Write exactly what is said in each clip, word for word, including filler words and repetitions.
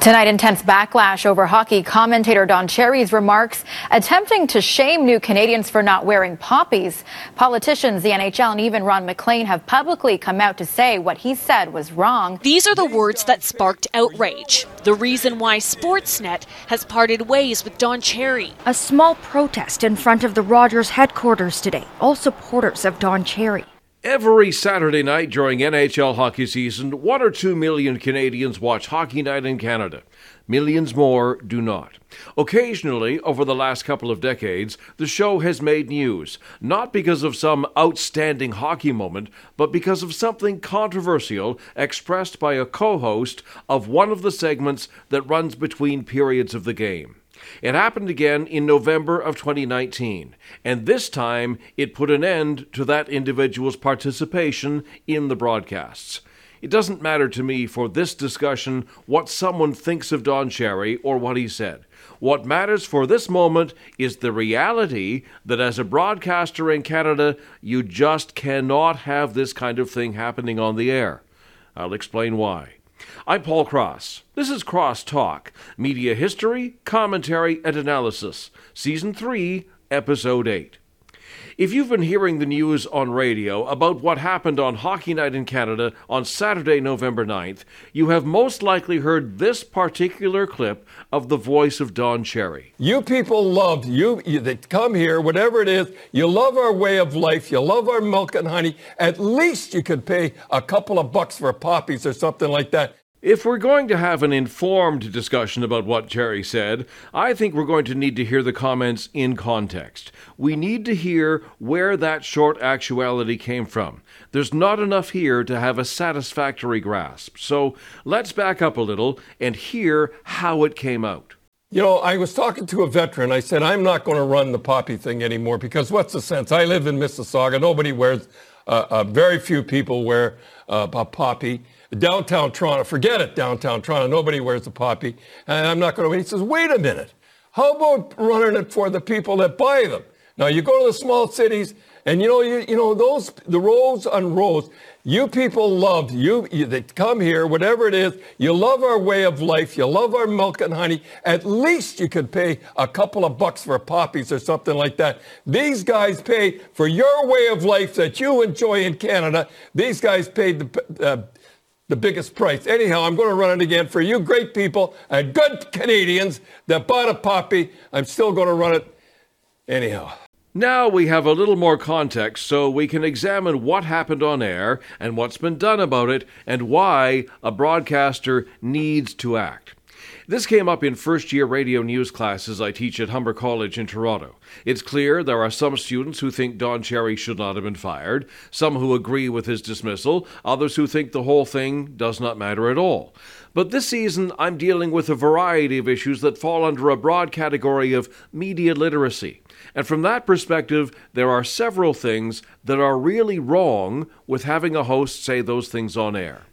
Tonight, intense backlash over hockey commentator Don Cherry's remarks attempting to shame new Canadians for not wearing poppies. Politicians, the N H L, and even Ron MacLean have publicly come out to say what he said was wrong. These are the words that sparked outrage. The reason why Sportsnet has parted ways with Don Cherry. A small protest in front of the Rogers headquarters today, all supporters of Don Cherry. Every Saturday night during N H L hockey season, one or two million Canadians watch Hockey Night in Canada. Millions more do not. Occasionally, over the last couple of decades, the show has made news, not because of some outstanding hockey moment, but because of something controversial expressed by a co-host of one of the segments that runs between periods of the game. It happened again in November of twenty nineteen, and this time it put an end to that individual's participation in the broadcasts. It doesn't matter to me for this discussion what someone thinks of Don Cherry or what he said. What matters for this moment is the reality that as a broadcaster in Canada, you just cannot have this kind of thing happening on the air. I'll explain why. I'm Paul Cross. This is Cross Talk, Media History, Commentary, and Analysis, Season three, Episode eight. If you've been hearing the news on radio about what happened on Hockey Night in Canada on Saturday, November ninth, you have most likely heard this particular clip of the voice of Don Cherry. You people love, you, you that come here, whatever it is, you love our way of life, you love our milk and honey. At least you could pay a couple of bucks for poppies or something like that. If we're going to have an informed discussion about what Cherry said, I think we're going to need to hear the comments in context. We need to hear where that short actuality came from. There's not enough here to have a satisfactory grasp. So let's back up a little and hear how it came out. You know, I was talking to a veteran. I said, I'm not going to run the poppy thing anymore because what's the sense? I live in Mississauga. Nobody wears, uh, uh, very few people wear uh, a poppy. Downtown Toronto, forget it, downtown Toronto, nobody wears a poppy, and I'm not going to, he says, wait a minute, how about running it for the people that buy them? Now, you go to the small cities, and you know, you, you know, those, the rows on rows, you people love, you, you that come here, whatever it is, you love our way of life, you love our milk and honey, at least you could pay a couple of bucks for poppies or something like that. These guys pay for your way of life that you enjoy in Canada. These guys paid the, uh, the biggest price. Anyhow, I'm going to run it again for you great people and good Canadians that bought a poppy. I'm still going to run it anyhow. Now we have a little more context so we can examine what happened on air and what's been done about it and why a broadcaster needs to act. This came up in first-year radio news classes I teach at Humber College in Toronto. It's clear there are some students who think Don Cherry should not have been fired, some who agree with his dismissal, others who think the whole thing does not matter at all. But this season, I'm dealing with a variety of issues that fall under a broad category of media literacy. And from that perspective, there are several things that are really wrong with having a host say those things on air.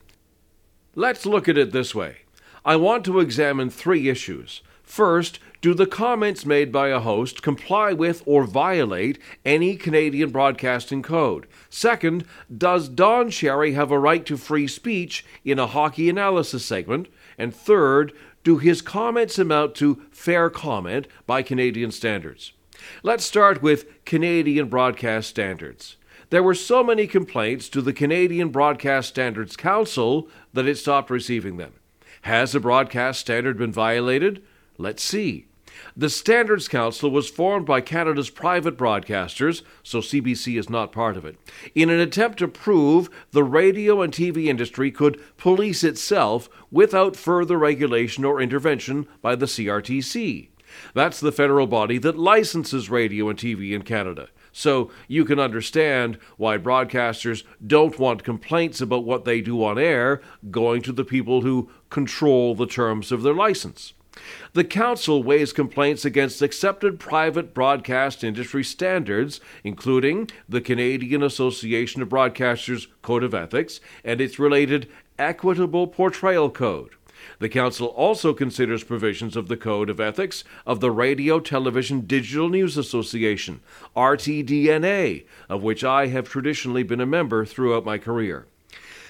Let's look at it this way. I want to examine three issues. First, do the comments made by a host comply with or violate any Canadian broadcasting code? Second, does Don Cherry have a right to free speech in a hockey analysis segment? And third, do his comments amount to fair comment by Canadian standards? Let's start with Canadian broadcast standards. There were so many complaints to the Canadian Broadcast Standards Council that it stopped receiving them. Has a broadcast standard been violated? Let's see. The Standards Council was formed by Canada's private broadcasters, so C B C is not part of it, in an attempt to prove the radio and T V industry could police itself without further regulation or intervention by the C R T C. That's the federal body that licenses radio and T V in Canada. So you can understand why broadcasters don't want complaints about what they do on air going to the people who control the terms of their license. The Council weighs complaints against accepted private broadcast industry standards, including the Canadian Association of Broadcasters Code of Ethics and its related Equitable Portrayal Code. The Council also considers provisions of the Code of Ethics of the Radio Television Digital News Association, R T D N A, of which I have traditionally been a member throughout my career.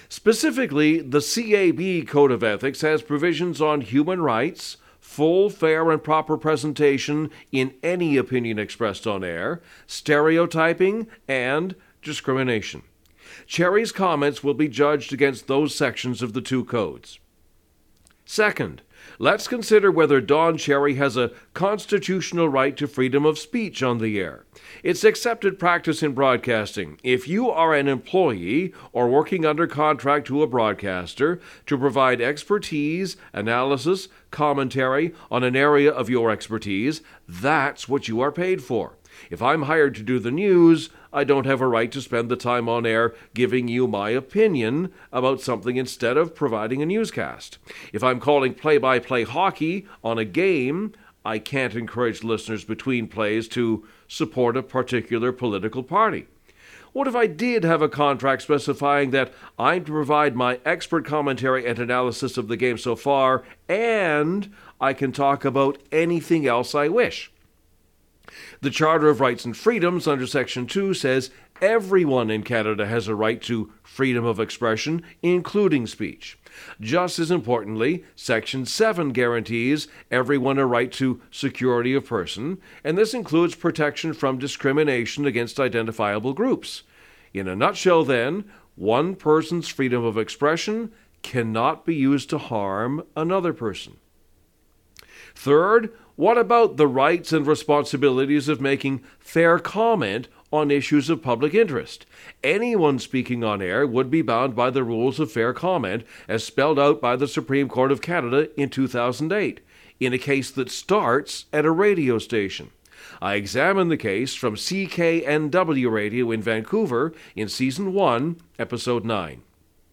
Specifically, the C A B Code of Ethics has provisions on human rights, full, fair, and proper presentation in any opinion expressed on air, stereotyping, and discrimination. Cherry's comments will be judged against those sections of the two codes. Second, let's consider whether Don Cherry has a constitutional right to freedom of speech on the air. It's accepted practice in broadcasting, if you are an employee or working under contract to a broadcaster, to provide expertise, analysis, commentary on an area of your expertise. That's what you are paid for. If I'm hired to do the news, I don't have a right to spend the time on air giving you my opinion about something instead of providing a newscast. If I'm calling play-by-play hockey on a game, I can't encourage listeners between plays to support a particular political party. What if I did have a contract specifying that I'm to provide my expert commentary and analysis of the game so far, and I can talk about anything else I wish? The Charter of Rights and Freedoms under Section two says everyone in Canada has a right to freedom of expression, including speech. Just as importantly, Section seven guarantees everyone a right to security of person, and this includes protection from discrimination against identifiable groups. In a nutshell, then, one person's freedom of expression cannot be used to harm another person. Third, what about the rights and responsibilities of making fair comment on issues of public interest? Anyone speaking on air would be bound by the rules of fair comment as spelled out by the Supreme Court of Canada in two thousand eight, in a case that starts at a radio station. I examined the case from C K N W Radio in Vancouver in Season one, Episode nine.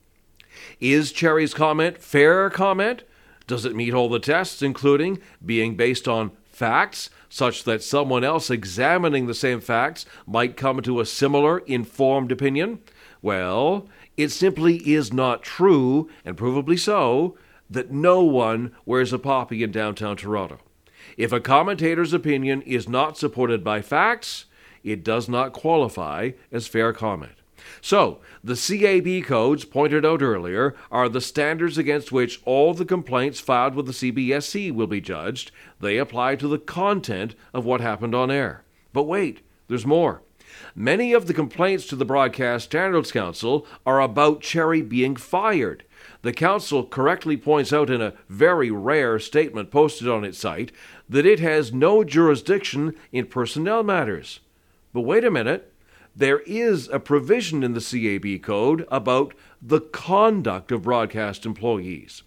Is Cherry's comment fair comment? Does it meet all the tests, including being based on facts, such that someone else examining the same facts might come to a similar informed opinion? Well, it simply is not true, and provably so, that no one wears a poppy in downtown Toronto. If a commentator's opinion is not supported by facts, it does not qualify as fair comment. So, the C A B codes pointed out earlier are the standards against which all the complaints filed with the C B S C will be judged. They apply to the content of what happened on air. But wait, there's more. Many of the complaints to the Broadcast Standards Council are about Cherry being fired. The council correctly points out in a very rare statement posted on its site that it has no jurisdiction in personnel matters. But wait a minute. There is a provision in the C A B Code about the conduct of broadcast employees.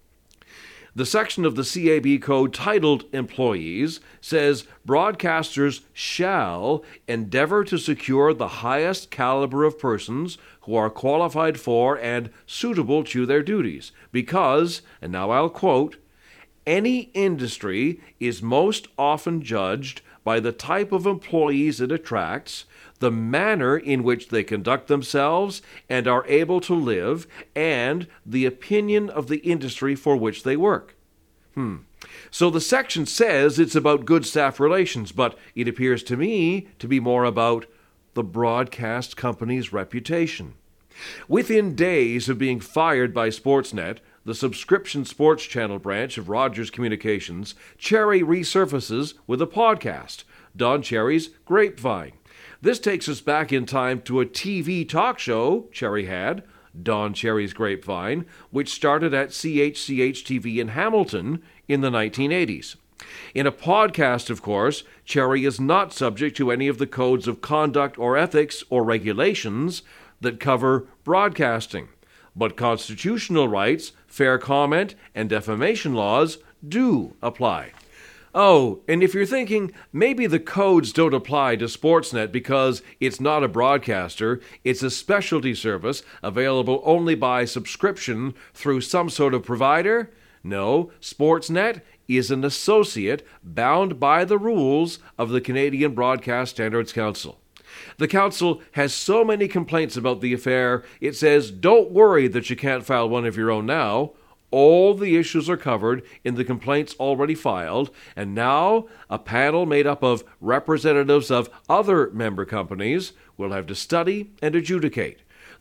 The section of the C A B Code titled Employees says broadcasters shall endeavor to secure the highest caliber of persons who are qualified for and suitable to their duties because, and now I'll quote, any industry is most often judged by the type of employees it attracts, the manner in which they conduct themselves and are able to live, and the opinion of the industry for which they work. Hmm. So the section says it's about good staff relations, but it appears to me to be more about the broadcast company's reputation. Within days of being fired by Sportsnet, the subscription sports channel branch of Rogers Communications, Cherry resurfaces with a podcast, Don Cherry's Grapevine. This takes us back in time to a T V talk show Cherry had, Don Cherry's Grapevine, which started at C H C H T V in Hamilton in the nineteen eighties. In a podcast, of course, Cherry is not subject to any of the codes of conduct or ethics or regulations that cover broadcasting. But constitutional rights, fair comment, and defamation laws do apply. Oh, and if you're thinking maybe the codes don't apply to Sportsnet because it's not a broadcaster, it's a specialty service available only by subscription through some sort of provider, no, Sportsnet is an associate bound by the rules of the Canadian Broadcast Standards Council. The council has so many complaints about the affair, it says don't worry that you can't file one of your own now. All the issues are covered in the complaints already filed, and now a panel made up of representatives of other member companies will have to study and adjudicate.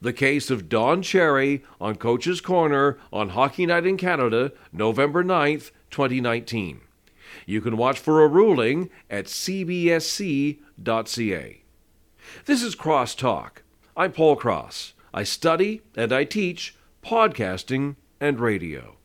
The case of Don Cherry on Coach's Corner on Hockey Night in Canada, November ninth, twenty nineteen. You can watch for a ruling at c b s c dot c a. This is Cross Talk. I'm Paul Cross. I study and I teach podcasting and radio.